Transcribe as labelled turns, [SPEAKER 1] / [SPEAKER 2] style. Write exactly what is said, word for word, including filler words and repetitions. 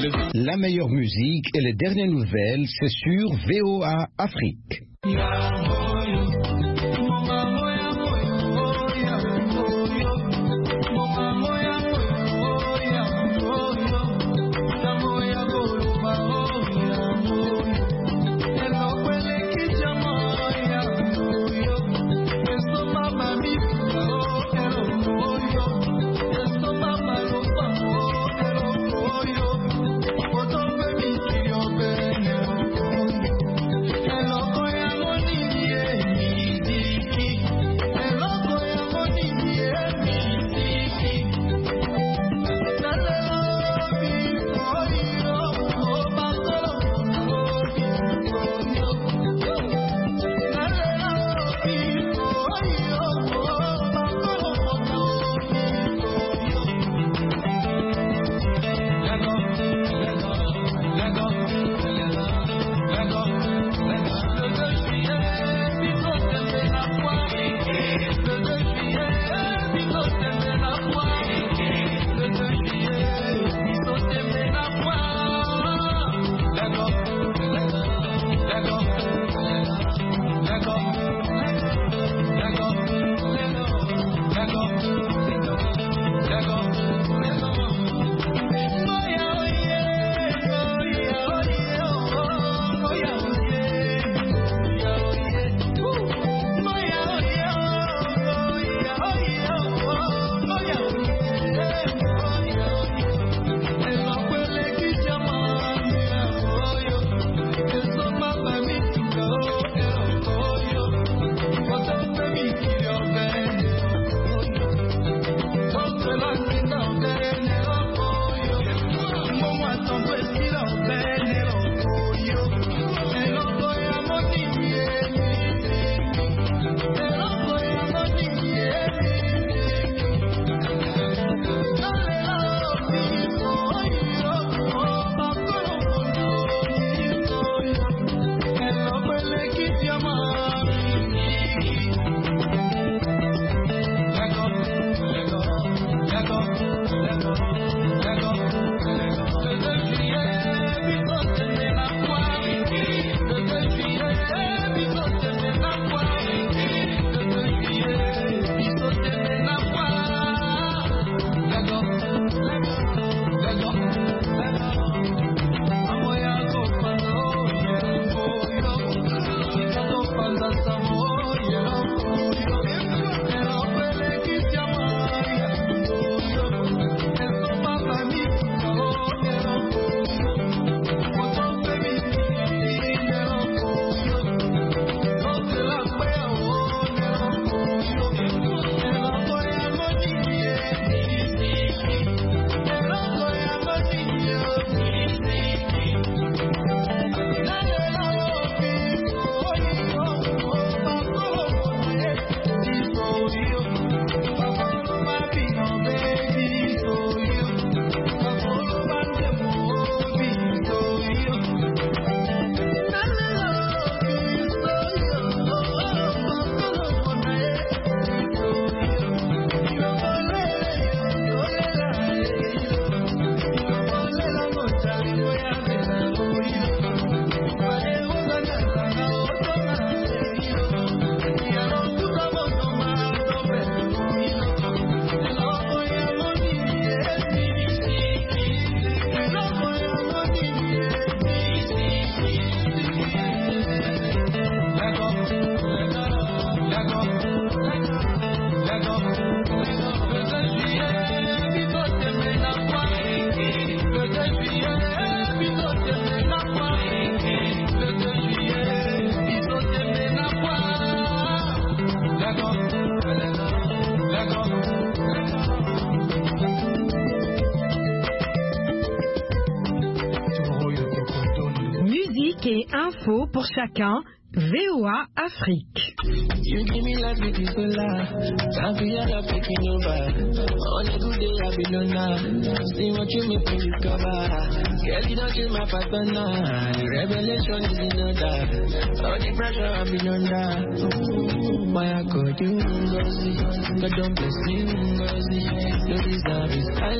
[SPEAKER 1] La meilleure musique et les dernières nouvelles, c'est sur V O A Afrique.
[SPEAKER 2] Et info pour chacun, V O A Afrique.
[SPEAKER 3] You give me life with this love. Time for your love taking over. On a good day, I be alone. See what you make me discover. Girl, you don't change my pattern now. The revelation is in order. All the pressure I be under. My God, you Ngozi. God don't bless you, Ngozi. You deserve it.